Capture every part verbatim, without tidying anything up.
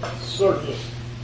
certainly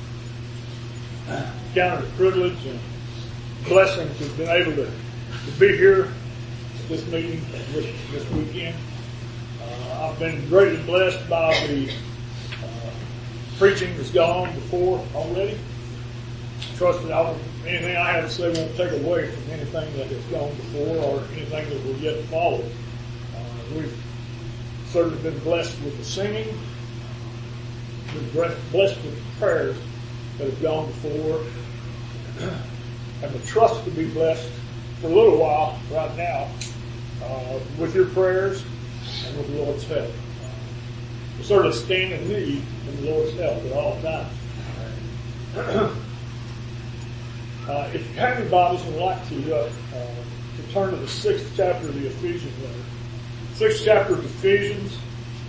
counted a privilege and blessing to have been able to, to be here at this meeting this, this weekend. Uh, I've been greatly blessed by the uh, preaching that's gone before already. Trust that I won't, anything I have to say won't take away from anything that has gone before or anything that will yet to follow. Uh, we've certainly been blessed with the singing, been blessed with the prayers that have gone before, and the trust to be blessed for a little while right now uh, with your prayers and with the Lord's help. Uh, we certainly stand in need of the Lord's help at all times. Uh, if you have your Bibles and would like to, uh, uh, to turn to the sixth chapter of the Ephesians letter. Sixth chapter of Ephesians.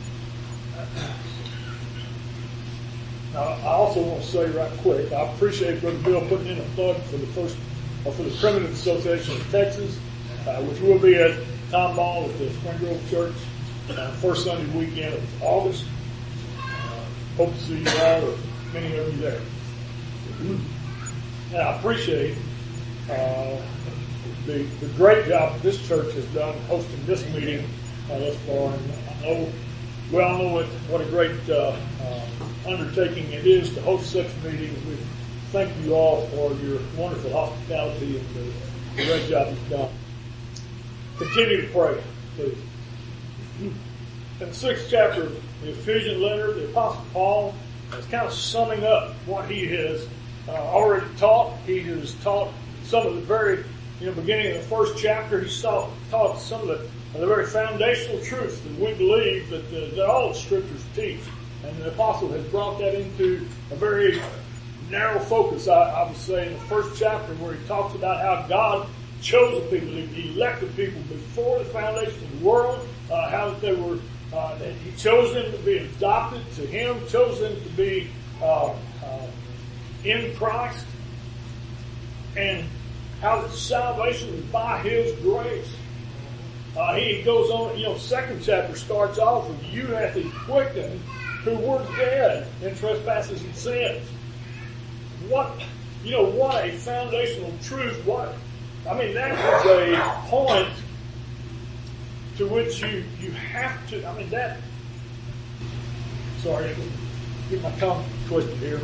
Now, I also want to say right quick, I appreciate Brother Bill putting in a plug for the first, or for the Primitive Association of Texas, uh, which will be at Tom Ball at the Spring Grove Church, uh, first Sunday weekend of August. Uh, hope to see you all, or many of you there. And I appreciate uh, the, the great job that this church has done hosting this meeting uh, thus far. And I know, we all know what, what a great uh, uh, undertaking it is to host such a meeting. We thank you all for your wonderful hospitality and the, the great job you've done. Continue to pray, please. In the sixth chapter of the Ephesian letter, the Apostle Paul is kind of summing up what he has Uh, already taught. He has taught some of the very, you know, beginning of the first chapter, he's taught, taught some of the, of the very foundational truths that we believe that, the, that all the scriptures teach. And the apostle has brought that into a very narrow focus, I, I would say, in the first chapter where he talks about how God chose the people, he elected people before the foundation of the world, uh, how that they were, uh, that he chose them to be adopted to him, chose them to be, uh, uh, in Christ, and how the salvation is by His grace. Uh, he goes on, you know, second chapter starts off with, you hath He quickened who were dead in trespasses and sins. What, you know, what a foundational truth. What, I mean, that is a point to which you, you have to, I mean, that, sorry, get my tongue twisted here.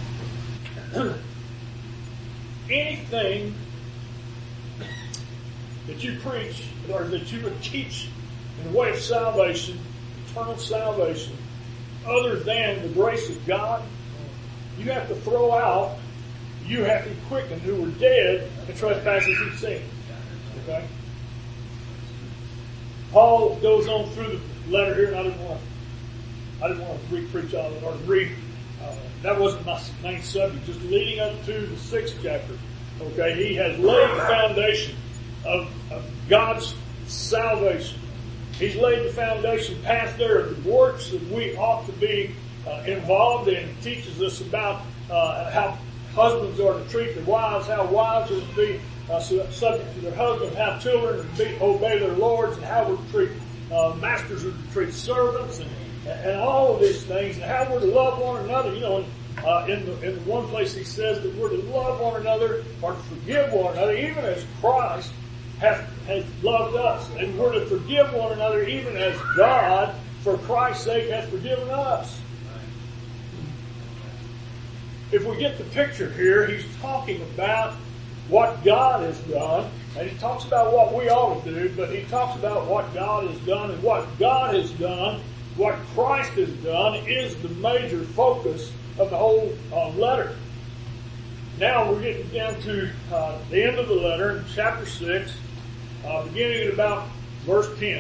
Anything that you preach or that you would teach in the way of salvation, eternal salvation, other than the grace of God, you have to throw out, you have to quicken who were dead in trespasses and sins. Okay? Paul goes on through the letter here, and I didn't want to, I didn't want to re-preach all of it, or re Uh, that wasn't my main subject. Just leading up to the sixth chapter, okay, he has laid the foundation of, of God's salvation. He's laid the foundation past there of the works that we ought to be uh, involved in. He teaches us about uh, how husbands are to treat their wives, how wives are to be uh, subject to their husbands, how children are to be, obey their lords, and how we're to treat uh, masters are to treat servants, and And all of these things, and how we're to love one another. You know, uh, in the in the one place he says that we're to love one another or to forgive one another, even as Christ has has loved us, and we're to forgive one another, even as God, for Christ's sake, has forgiven us. If we get the picture here, he's talking about what God has done, and he talks about what we ought to do, but he talks about what God has done, and what God has done. What Christ has done is the major focus of the whole uh, letter. Now we're getting down to uh, the end of the letter in chapter six, uh, beginning at about verse ten.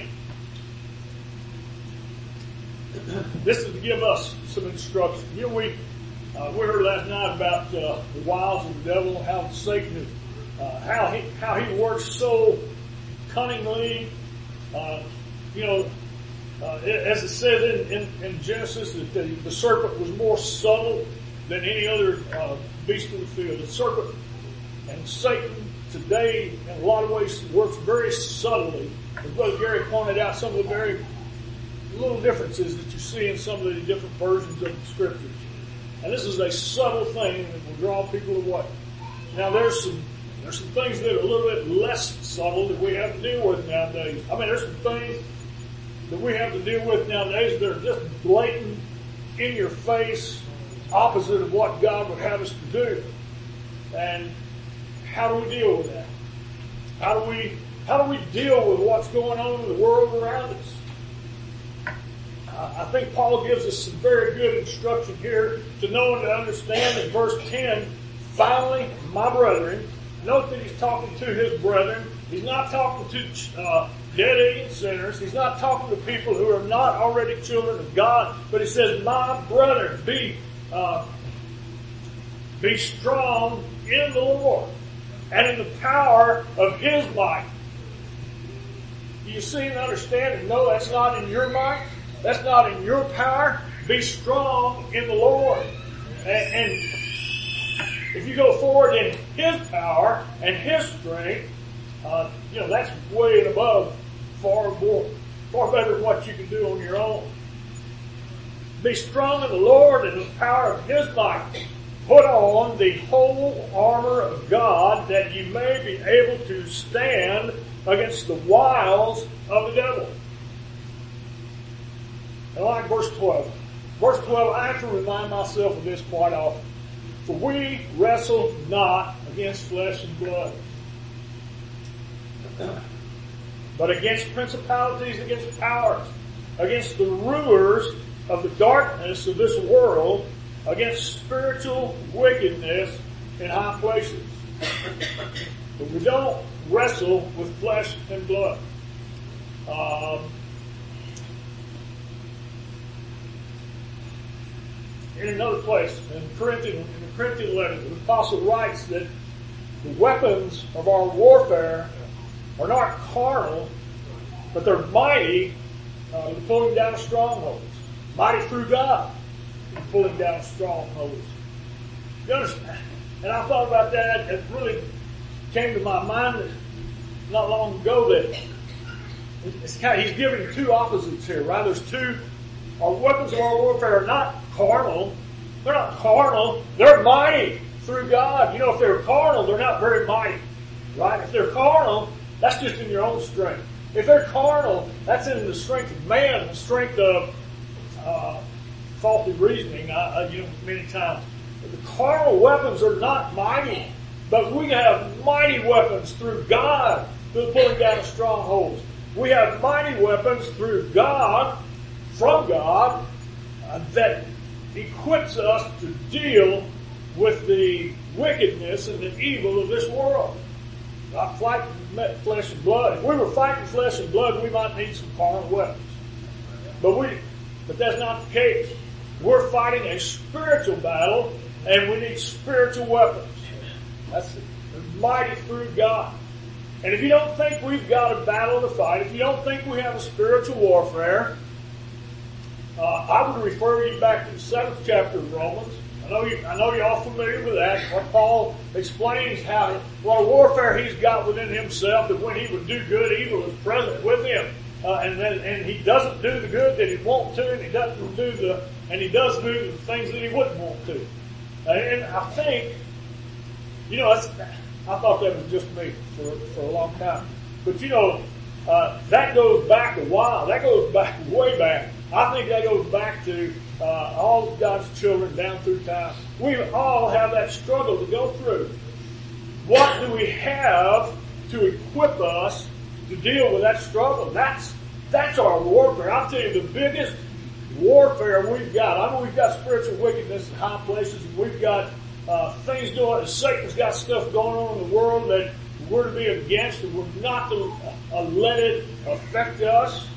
This is to give us some instruction. You know, we uh, we heard last night about uh, the wiles of the devil, how Satan is, uh, how he how he works so cunningly. Uh, you know. Uh, as it says in, in, in Genesis, that the, the serpent was more subtle than any other uh, beast of the field. The serpent and Satan today, in a lot of ways, works very subtly. As Brother Gary pointed out, some of the very little differences that you see in some of the different versions of the Scriptures. And this is a subtle thing that will draw people away. Now there's some there's some things that are a little bit less subtle that we have to deal with nowadays. I mean, there's some things that we have to deal with nowadays that are just blatant, in your face, opposite of what God would have us to do. And how do we deal with that? How do we how do we deal with what's going on in the world around us? I think Paul gives us some very good instruction here to know and to understand in verse ten. Finally, my brethren, note that he's talking to his brethren. He's not talking to uh, dead alien sinners. He's not talking to people who are not already children of God. But he says, my brethren, be uh, be strong in the Lord and in the power of His might. You see and understand and know that's not in your might. That's not in your power. Be strong in the Lord. And, and if you go forward in His power and His strength, uh, you know, that's way and above, far more, far better than what you can do on your own. Be strong in the Lord and in the power of His might. Put on the whole armor of God that you may be able to stand against the wiles of the devil. I like verse twelve. Verse twelve, I have to remind myself of this quite often. For we wrestle not against flesh and blood, but against principalities, against powers, against the rulers of the darkness of this world, against spiritual wickedness in high places. But we don't wrestle with flesh and blood. Um, In another place, in Corinthian, in the Corinthian letter, the apostle writes that the weapons of our warfare are not carnal, but they're mighty uh, in pulling down strongholds. Mighty through God in pulling down strongholds. You understand? And I thought about that. It really came to my mind not long ago that it's kind of, he's giving two opposites here, right? There's two. Our weapons of our warfare are not carnal. They're not carnal. They're mighty through God. You know, if they're carnal, they're not very mighty. Right? If they're carnal, that's just in your own strength. If they're carnal, that's in the strength of man, the strength of uh, faulty reasoning, uh, you know, many times. But the carnal weapons are not mighty. But we have mighty weapons through God through pulling down strongholds. We have mighty weapons through God, from God, uh, that equips us to deal with the wickedness and the evil of this world. Not fighting flesh and blood. If we were fighting flesh and blood, we might need some carnal weapons. But we, but that's not the case. We're fighting a spiritual battle, and we need spiritual weapons. That's it. They're mighty through God. And if you don't think we've got a battle to fight, if you don't think we have a spiritual warfare, uh, I would refer you back to the seventh chapter of Romans. I know you, I know you're all familiar with that. Where Paul explains how what warfare he's got within himself, that when he would do good, evil is present with him, uh, and then and he doesn't do the good that he wants to, and he doesn't do the and he does do the things that he wouldn't want to. Uh, and I think, you know, that's, I thought that was just me for for a long time, but you know, uh, that goes back a while. That goes back way back. I think that goes back to uh, all of God's children down through time. We all have that struggle to go through. What do we have to equip us to deal with that struggle? That's that's our warfare. I'll tell you, the biggest warfare we've got. I know we've got spiritual wickedness in high places, and we've got uh, things doing. Satan's got stuff going on in the world that we're to be against, and we're not to uh, let it affect us.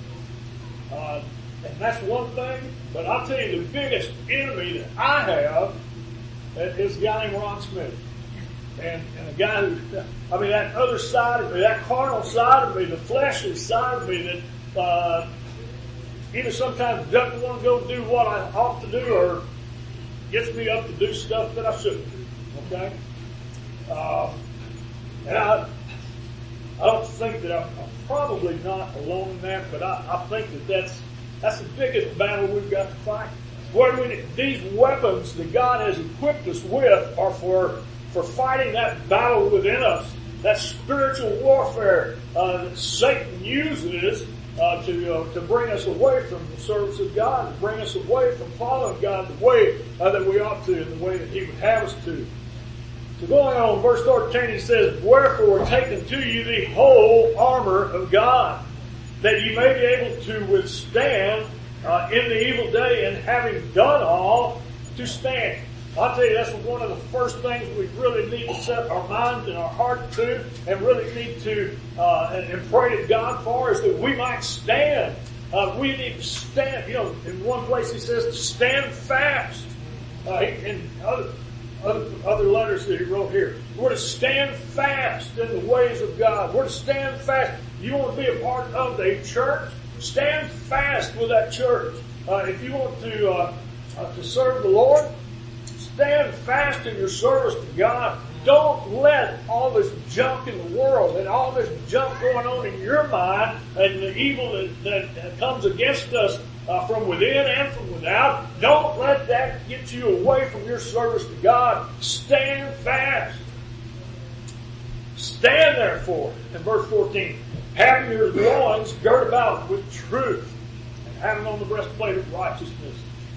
Uh, And that's one thing, but I'll tell you the biggest enemy that I have is a guy named Ron Smith. And, and a guy who, I mean, that other side of me, that carnal side of me, the fleshly side of me that uh, either sometimes doesn't want to go do what I ought to do or gets me up to do stuff that I shouldn't do. Okay? Uh, and I, I don't think that I'm, I'm probably not alone in that, but I, I think that that's That's the biggest battle we've got to fight. What do we need? These weapons that God has equipped us with are for, for fighting that battle within us, that spiritual warfare uh, that Satan uses uh, to uh, to bring us away from the service of God, to bring us away from following God the way uh, that we ought to, and the way that He would have us to. So going on, verse thirteen, he says, "Wherefore take unto you the whole armor of God, that ye may be able to withstand uh, in the evil day, and having done all, to stand." I'll tell you, that's one of the first things we really need to set our minds and our heart to, and really need to uh, and, and pray to God for, is that we might stand. Uh, we need to stand. You know, in one place he says to stand fast. Uh, in other, other other letters that he wrote here, we're to stand fast in the ways of God. We're to stand fast. You want to be a part of a church? Stand fast with that church. Uh, if you want to uh, uh, to serve the Lord, stand fast in your service to God. Don't let all this junk in the world and all this junk going on in your mind and the evil that, that comes against us uh, from within and from without, don't let that get you away from your service to God. Stand fast. Stand therefore, in verse fourteen, having your loins girt about with truth, and having on the breastplate of righteousness.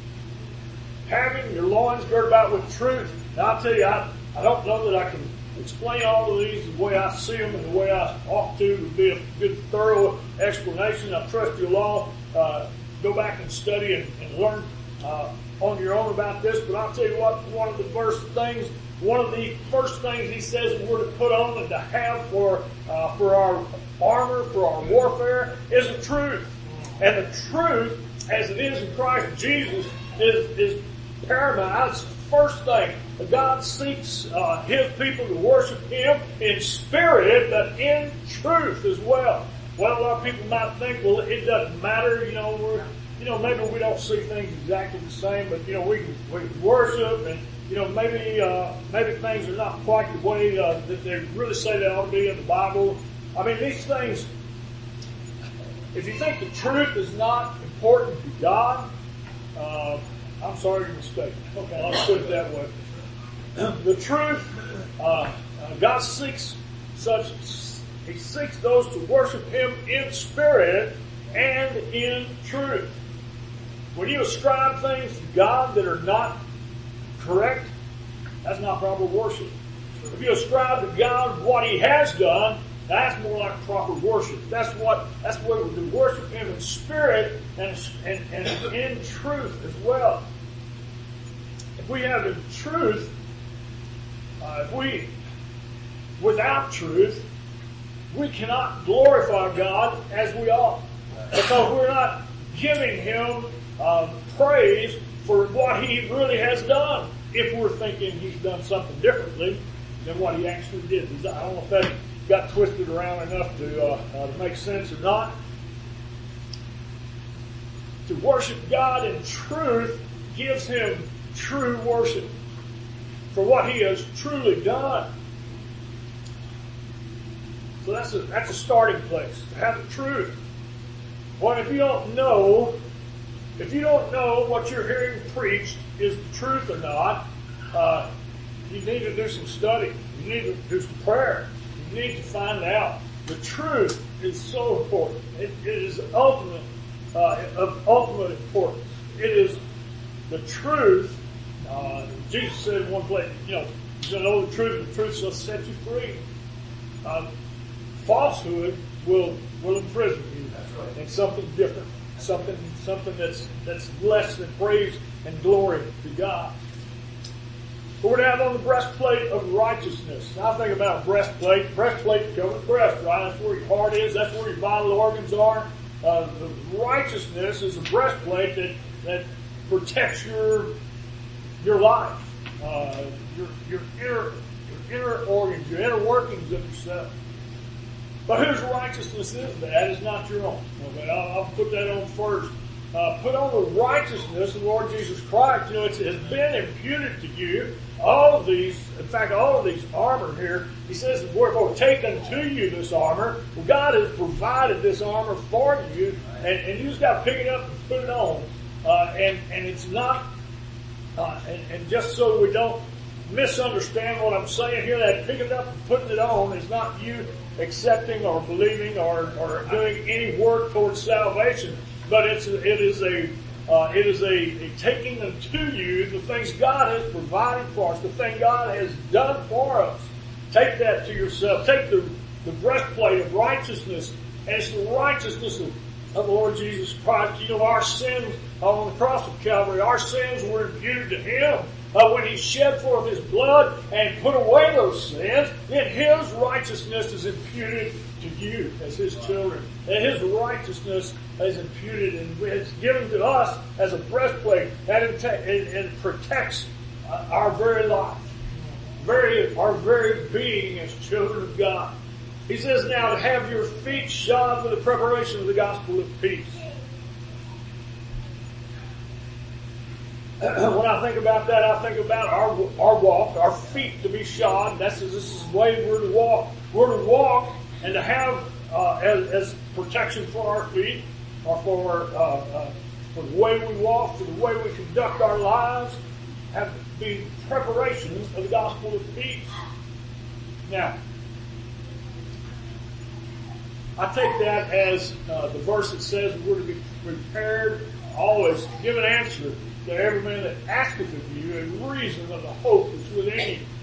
Having your loins girt about with truth. Now I'll tell you, I, I don't know that I can explain all of these the way I see them and the way I ought to. It would be a good, thorough explanation. I trust you'll all uh, go back and study and, and learn uh, on your own about this. But I'll tell you what, one of the first things, one of the first things he says we're to put on and to have for uh, for our armor, for our warfare, is the truth. And the truth, as it is in Christ Jesus, is is paramount. It's the first thing. God seeks uh, His people to worship Him in spirit, but in truth as well. Well, a lot of people might think, well, it doesn't matter. You know, we're, you know, maybe we don't see things exactly the same, but you know, we can, we can worship, and you know, maybe uh, maybe things are not quite the way uh, that they really say they ought to be in the Bible. I mean, these things. If you think the truth is not important to God, uh, I'm sorry you're mistaken. Okay, I'll put it that way. The truth, uh, uh, God seeks such, He seeks those to worship Him in spirit and in truth. When you ascribe things to God that are not correct, that's not proper worship. If you ascribe to God what He has done, that's more like proper worship. That's what, that's what we do. Worship Him in spirit and, and, and in truth as well. If we have the truth, uh, if we, without truth, we cannot glorify God as we ought. Because we're not giving Him uh, praise for what He really has done. If we're thinking He's done something differently than what He actually did. I don't know if that got twisted around enough to, uh, uh, to make sense or not. To worship God in truth gives Him true worship for what He has truly done. So that's a, that's a starting place, to have the truth. Well, if you don't know, if you don't know what you're hearing preached is the truth or not, uh, you need to do some study. You need to do some prayer. You need to find out. The truth is so important. It, it is ultimate, uh, of ultimate importance. It is the truth. Uh, Jesus said in one place, you know, you shall know the truth, and the truth shall set you free. Uh, falsehood will will imprison you. Right. And something different, something something that's that's less than praise and glory to God. But we're to have on the breastplate of righteousness. Now I think about a breastplate. Breastplate covers the breast, right? That's where your heart is. That's where your vital organs are. Uh, the righteousness is a breastplate that that protects your your life, uh, your your inner your inner organs, your inner workings of yourself. But whose righteousness is that? It's not your own. Okay, I'll, I'll put that on first. Uh, put on the righteousness of the Lord Jesus Christ. You know, it has been imputed to you. All of these, in fact, all of these armor here, he says, wherefore take unto you this armor. Well, God has provided this armor for you, and, and you just got to pick it up and put it on. Uh, and, and it's not, uh, and, and just so we don't misunderstand what I'm saying here, that picking it up and putting it on is not you accepting or believing or, or doing any work towards salvation, but it's a, it is a uh, it is a, a taking unto you the things God has provided for us, the thing God has done for us. Take that to yourself. Take the, the breastplate of righteousness, and it's the righteousness of, of the Lord Jesus Christ. You know, our sins on the cross of Calvary, our sins were imputed to Him. Uh, when He shed forth His blood and put away those sins, then His righteousness is imputed to you as His children. And His righteousness is imputed and is given to us as a breastplate, and it, it, it protects uh, our very life, very our very being as children of God. He says now to have your feet shod with the preparation of the gospel of peace. When I think about that, I think about our our walk, our feet to be shod. That's this is the way we're to walk. We're to walk and to have uh, as, as protection for our feet, or for uh, uh, for the way we walk, for the way we conduct our lives, have the preparation of the gospel of peace. Now, I take that as uh, the verse that says we're to be prepared always to give an answer to every man that asketh of you a reason of the hope that's within you.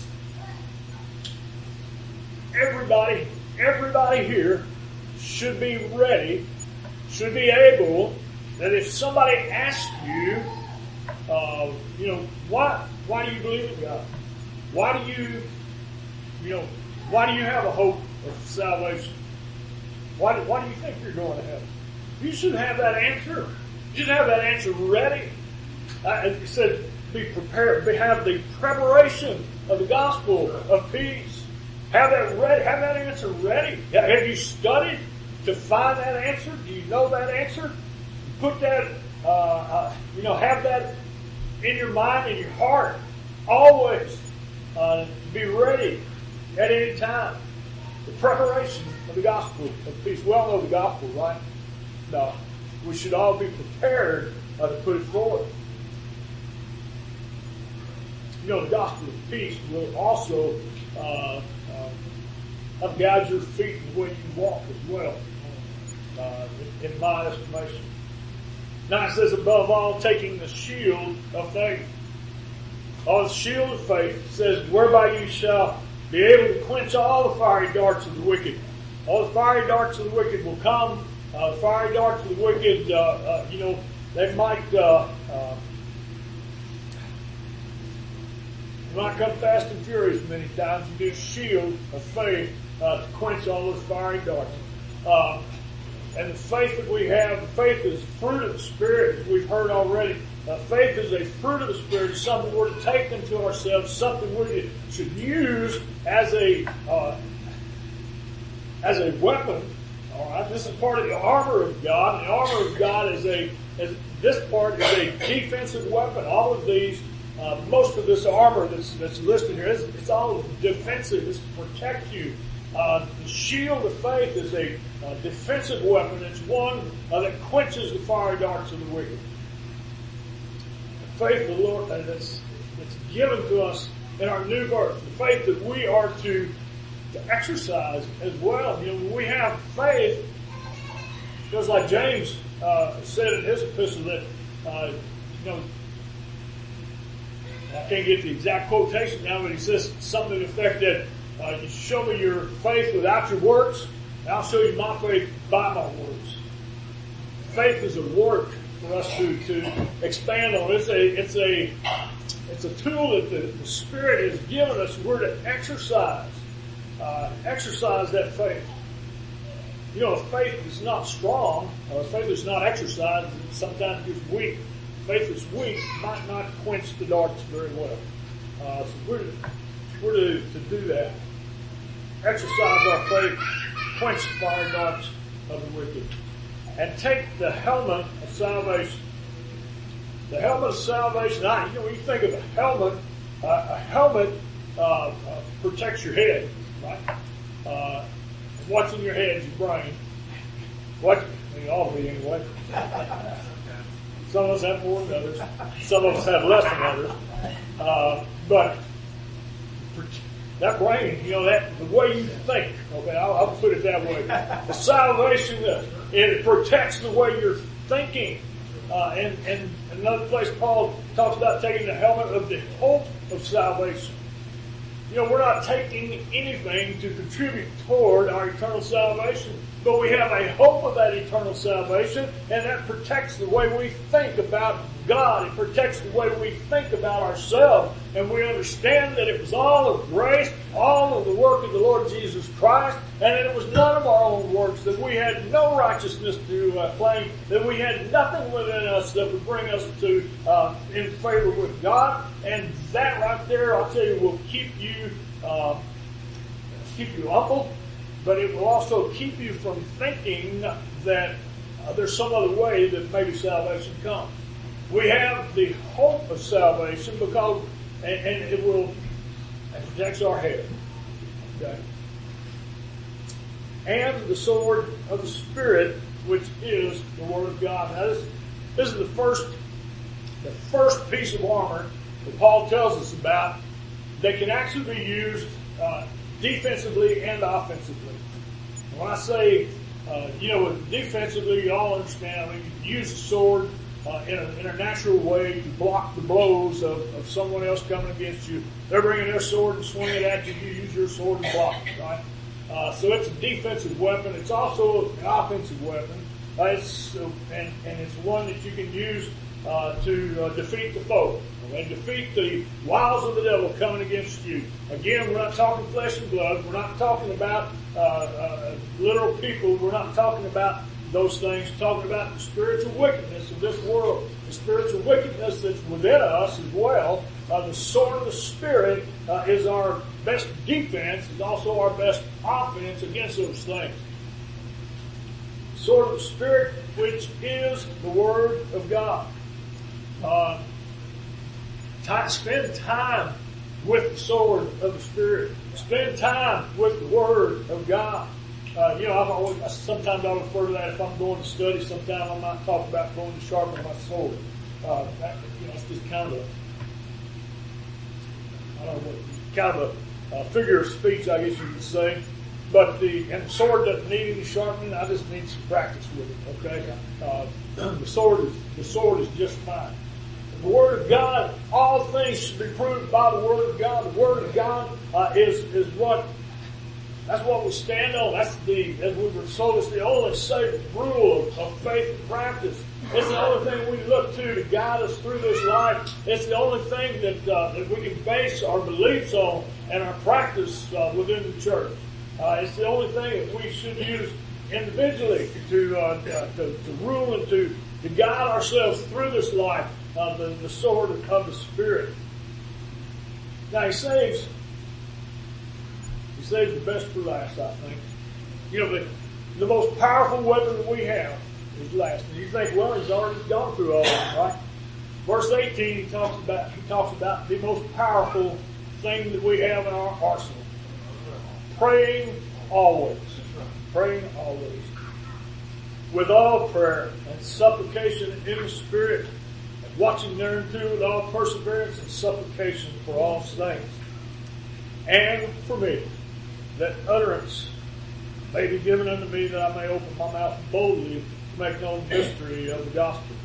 Everybody, everybody here should be ready, should be able, that if somebody asks you, uh, you know, why, why do you believe in God? Why do you, you know, why do you have a hope of salvation? Why do, why do you think you're going to heaven? You should have that answer. You should have that answer ready. Uh, it said, be prepared, have the preparation of the gospel of peace. Have that ready, have that answer ready. Have you studied to find that answer? Do you know that answer? Put that, uh, uh, you know, have that in your mind, in your heart, always. Uh, be ready at any time. The preparation of the gospel of peace. We all know the gospel, right? No. We should all be prepared uh, to put it forward. You know, the gospel of peace will also uh, uh, guide your feet in the way you walk as well, uh, in, in my estimation. Now it says, above all, taking the shield of faith. On the shield of faith, it says, whereby you shall be able to quench all the fiery darts of the wicked. All the fiery darts of the wicked will come. Uh, the fiery darts of the wicked, uh, uh, you know, they might, uh, uh, they might come fast and furious many times. You do shield of faith uh, to quench all those fiery darts. Uh, and the faith that we have, the faith is fruit of the Spirit, as we've heard already. Uh, faith is a fruit of the Spirit. It's something we're to take into ourselves, something we should use as a uh, as a weapon. All right, this is part of the armor of God. The armor of God is a is, this part is a defensive weapon. All of these, uh, most of this armor that's that's listed here, it's, it's all defensive. It's to protect you. Uh, the shield of faith is a uh, defensive weapon. It's one uh, that quenches the fiery darts of the wicked. The faith of the Lord uh, that's, that's given to us in our new birth. The faith that we are to, to exercise as well. You know, when we have faith, just like James uh, said in his epistle that, uh, you know, I can't get the exact quotation now, but he says something to the effect that Uh, you show me your faith without your works, and I'll show you my faith by my works. Faith is a work for us to, to expand on. It's a it's a it's a tool that the, the Spirit has given us. We're to exercise uh, exercise that faith. You know, if faith is not strong, or if faith is not exercised, sometimes it's weak. Faith is weak might not quench the darts very well. Uh, so we're we're to, to do that. Exercise our faith, quench the fire darts of the wicked, and take the helmet of salvation. The helmet of salvation. I, you know, when you think of a helmet, uh, a helmet uh, uh, protects your head, right? Uh, what's in your head is your brain. What? I mean, all of it anyway. Some of us have more than others. Some of us have less than others. Uh, but that brain, you know, that the way you think, okay, I'll, I'll put it that way. The salvation, uh, it protects the way you're thinking. Uh, and, and another place Paul talks about taking the helmet of the hope of salvation. You know, we're not taking anything to contribute toward our eternal salvation, but we have a hope of that eternal salvation, and that protects the way we think about God. It protects the way we think about ourselves, and we understand that it was all of grace, all of the work of the Lord Jesus Christ, and that it was none of our own works, that we had no righteousness to uh, claim, that we had nothing within us that would bring us to uh, in favor with God, and that right there, I'll tell you, will keep you uh, keep you humble. But it will also keep you from thinking that uh, there's some other way that maybe salvation comes. We have the hope of salvation because, and, and it will, it protects our head. Okay? And the sword of the Spirit, which is the Word of God. Now this, this is the first, the first piece of armor that Paul tells us about that can actually be used uh, defensively and offensively. When I say, uh, you know, defensively, you all understand, I mean, you use a sword uh, in, a, in a natural way to block the blows of, of someone else coming against you. They're bringing their sword and swinging it at you. You use your sword and block it, right? Uh, so it's a defensive weapon. It's also an offensive weapon. Uh, it's, uh, and, and it's one that you can use uh, to uh, defeat the foe. And defeat the wiles of the devil coming against you. Again, we're not talking flesh and blood. We're not talking about uh, uh, literal people. We're not talking about those things. We're talking about the spiritual wickedness of this world. The spiritual wickedness that's within us as well. Uh, the sword of the Spirit uh, is our best defense. Is also our best offense against those things. The sword of the Spirit, which is the Word of God. Uh, Time, spend time with the sword of the Spirit. Spend time with the Word of God. Uh, you know, I've always, sometimes I refer to that if I'm going to study. Sometimes I might talk about going to sharpen my sword. Uh, that, you know, it's just kind of a, I don't know, kind of a, a figure of speech, I guess you could say. But the, and the sword doesn't need any sharpening. I just need some practice with it. Okay, uh, the sword is the sword is just fine. The Word of God, all things should be proved by the Word of God. The Word of God uh, is is what, that's what we stand on. That's the, as we were told, it's the only safe rule of, of faith and practice. It's the only thing we look to to guide us through this life. It's the only thing that, uh, that we can base our beliefs on and our practice uh, within the church. Uh, it's the only thing that we should use individually to, uh, to, to rule and to, to guide ourselves through this life. Uh, the, the sword of the Spirit. Now he saves, he saves the best for last, I think. You know, the, the most powerful weapon that we have is last. And you think, well, he's already gone through all of them, right? Verse eighteen, he talks about, he talks about the most powerful thing that we have in our arsenal. Praying always. Praying always. With all prayer and supplication in the Spirit, watching thereunto with all perseverance and supplication for all things. And for me, that utterance may be given unto me, that I may open my mouth boldly to make known the mystery of the gospel.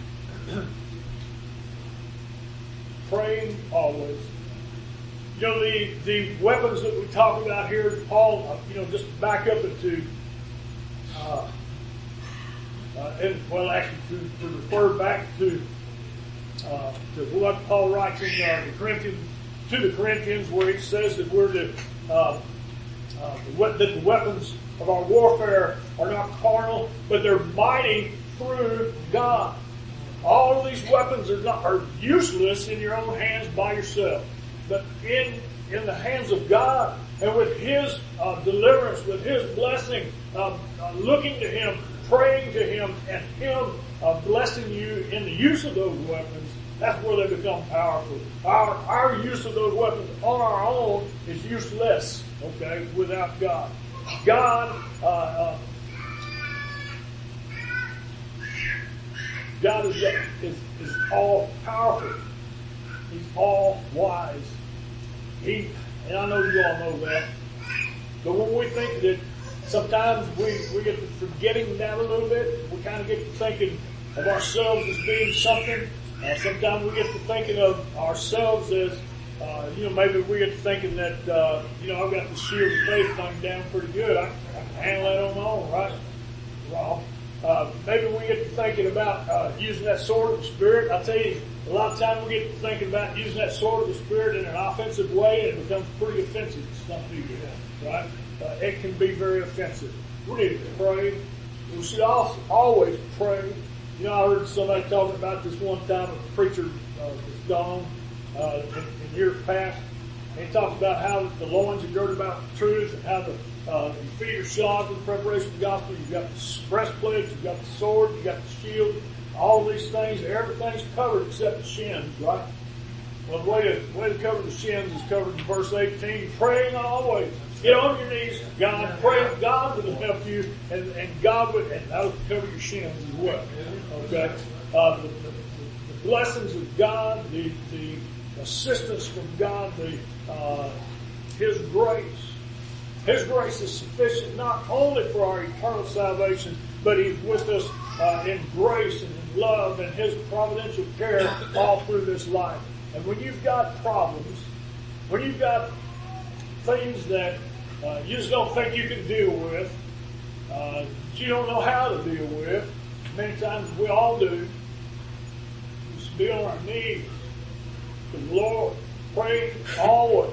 Praying always. You know, the, the weapons that we talk about here, Paul, uh, you know, just back up into, uh, uh, and, well, actually, to, to refer back to Uh, to what Paul writes in uh, the Corinthians, to the Corinthians, where he says that we're to, uh, uh, that the weapons of our warfare are not carnal, but they're mighty through God. All of these weapons are not are useless in your own hands by yourself, but in in the hands of God, and with His uh, deliverance, with His blessing, uh, uh, looking to Him, praying to Him, and Him uh, blessing you in the use of those weapons. That's where they become powerful. Our our use of those weapons on our own is useless, okay, without God. God, uh, uh, God is, is, is all powerful. He's all wise. He, and I know you all know that. But when we think that sometimes we, we get to forgetting that a little bit, we kind of get to thinking of ourselves as being something. Uh, sometimes we get to thinking of ourselves as, uh, you know, maybe we get to thinking that, uh, you know, I've got the shield of faith thing down pretty good. I, I can handle that on my own, right? Wrong. Uh, maybe we get to thinking about uh, using that sword of the Spirit. I tell you, a lot of times we get to thinking about using that sword of the Spirit in an offensive way, and it becomes pretty offensive to some people, right? Uh, it can be very offensive. We need to pray. We should also always pray. You know, I heard somebody talking about this one time, a preacher uh, was gone uh, in, in years past, and he talked about how the loins are girded about the truth, and how the uh, your feet are shod in preparation of the gospel. You've got the breastplate, you've got the sword, you've got the shield, all these things. Everything's covered except the shins, right? Well, the way to, way to cover the shins is covered in verse eighteen, praying always. Get on your knees, God, pray, God will help you, and, and God would, and that will cover your shins as well. Okay? Uh, the, the, the blessings of God, the, the assistance from God, the, uh, His grace. His grace is sufficient not only for our eternal salvation, but He's with us uh, in grace and in love and His providential care all through this life. And when you've got problems, when you've got things that uh, you just don't think you can deal with, uh, that you don't know how to deal with, many times we all do, just be on our knees to the Lord, pray always.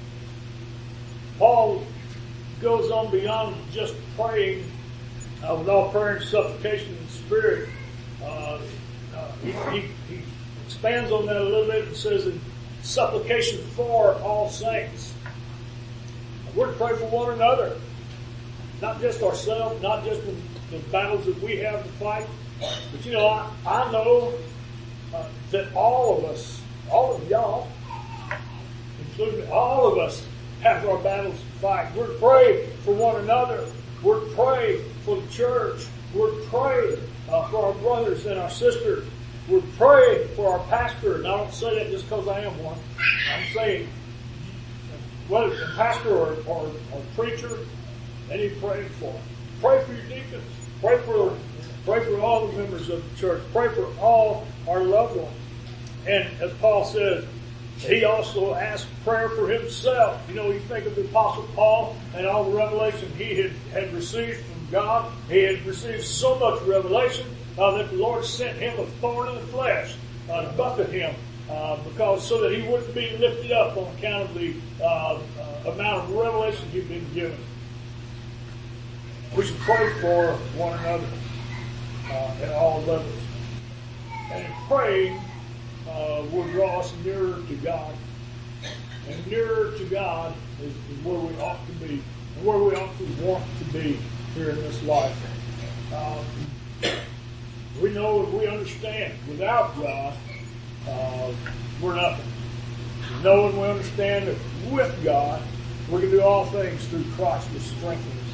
Paul goes on beyond just praying uh, with all prayer and supplication in the Spirit. Uh, uh, he, he, he expands on that a little bit and says in supplication for all saints. We're to pray for one another, not just ourselves, not just the, the battles that we have to fight, but you know, I, I know uh, that all of us, all of y'all, including all of us, have our battles to fight. We're to pray for one another. We're to pray for the church. We're to pray uh, for our brothers and our sisters. We're to pray for our pastor. And I don't say that just because I am one. I'm saying, whether it's a pastor or, or, or preacher, any pray for. Pray for your deacons. Pray for, pray for all the members of the church. Pray for all our loved ones. And as Paul says, he also asked prayer for himself. You know, you think of the Apostle Paul and all the revelation he had, had received from God. He had received so much revelation uh, that the Lord sent him a thorn in the flesh uh, to buffet him, uh, because so that he wouldn't be lifted up on account of the uh, uh, amount of revelation he'd been given. We should pray for one another uh, at all levels. And in praying, Uh, will draw us nearer to God. And nearer to God is, is where we ought to be, and where we ought to want to be here in this life. Um, we know and we understand without God, uh, we're nothing. We know and we understand that with God, we can do all things through Christ who strengthens us.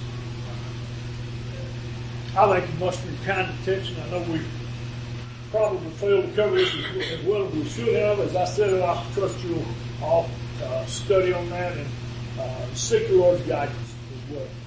I think you must be kind of attention. I know we've probably failed to cover this as, as well as we should have. As I said, I trust you'll all uh, study on that and uh, seek the Lord's guidance as well.